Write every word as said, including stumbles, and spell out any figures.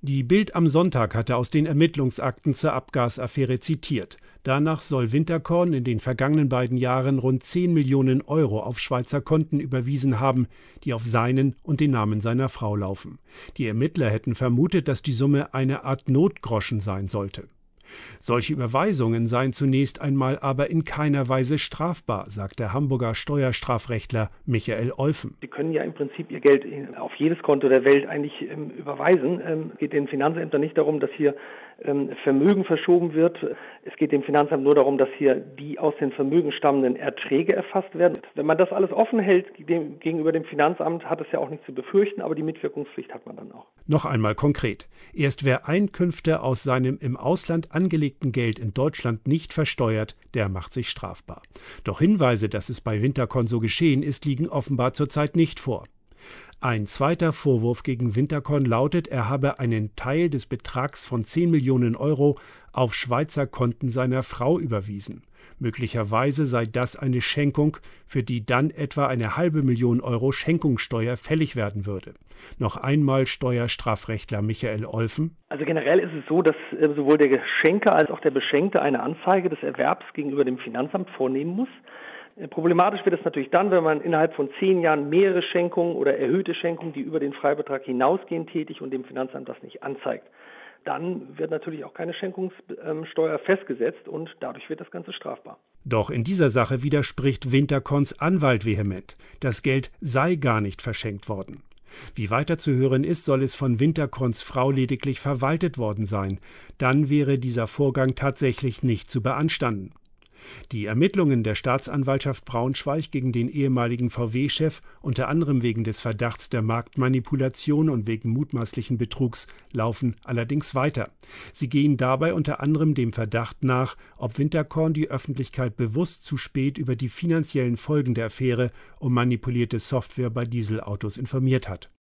Die Bild am Sonntag hatte aus den Ermittlungsakten zur Abgasaffäre zitiert. Danach soll Winterkorn in den vergangenen beiden Jahren rund zehn Millionen Euro auf Schweizer Konten überwiesen haben, die auf seinen und den Namen seiner Frau laufen. Die Ermittler hätten vermutet, dass die Summe eine Art Notgroschen sein sollte. Solche Überweisungen seien zunächst einmal aber in keiner Weise strafbar, sagt der Hamburger Steuerstrafrechtler Michael Olfen. Sie können ja im Prinzip Ihr Geld auf jedes Konto der Welt eigentlich ähm, überweisen. Ähm, es geht den Finanzämtern nicht darum, dass hier ähm, Vermögen verschoben wird. Es geht dem Finanzamt nur darum, dass hier die aus den Vermögen stammenden Erträge erfasst werden. Wenn man das alles offen hält dem, gegenüber dem Finanzamt, hat es ja auch nichts zu befürchten, aber die Mitwirkungspflicht hat man dann auch. Noch einmal konkret. Erst wer Einkünfte aus seinem im Ausland angelegten Geld in Deutschland nicht versteuert, der macht sich strafbar. Doch Hinweise, dass es bei Winterkorn so geschehen ist, liegen offenbar zurzeit nicht vor. Ein zweiter Vorwurf gegen Winterkorn lautet, er habe einen Teil des Betrags von zehn Millionen Euro auf Schweizer Konten seiner Frau überwiesen. Möglicherweise sei das eine Schenkung, für die dann etwa eine halbe Million Euro Schenkungssteuer fällig werden würde. Noch einmal Steuerstrafrechtler Michael Olfen. Also generell ist es so, dass sowohl der Geschenker als auch der Beschenkte eine Anzeige des Erwerbs gegenüber dem Finanzamt vornehmen muss. Problematisch wird es natürlich dann, wenn man innerhalb von zehn Jahren mehrere Schenkungen oder erhöhte Schenkungen, die über den Freibetrag hinausgehen, tätigt und dem Finanzamt das nicht anzeigt. Dann wird natürlich auch keine Schenkungssteuer festgesetzt und dadurch wird das Ganze strafbar. Doch in dieser Sache widerspricht Winterkorns Anwalt vehement. Das Geld sei gar nicht verschenkt worden. Wie weiter zu hören ist, soll es von Winterkorns Frau lediglich verwaltet worden sein. Dann wäre dieser Vorgang tatsächlich nicht zu beanstanden. Die Ermittlungen der Staatsanwaltschaft Braunschweig gegen den ehemaligen V W-Chef, unter anderem wegen des Verdachts der Marktmanipulation und wegen mutmaßlichen Betrugs, laufen allerdings weiter. Sie gehen dabei unter anderem dem Verdacht nach, ob Winterkorn die Öffentlichkeit bewusst zu spät über die finanziellen Folgen der Affäre um manipulierte Software bei Dieselautos informiert hat.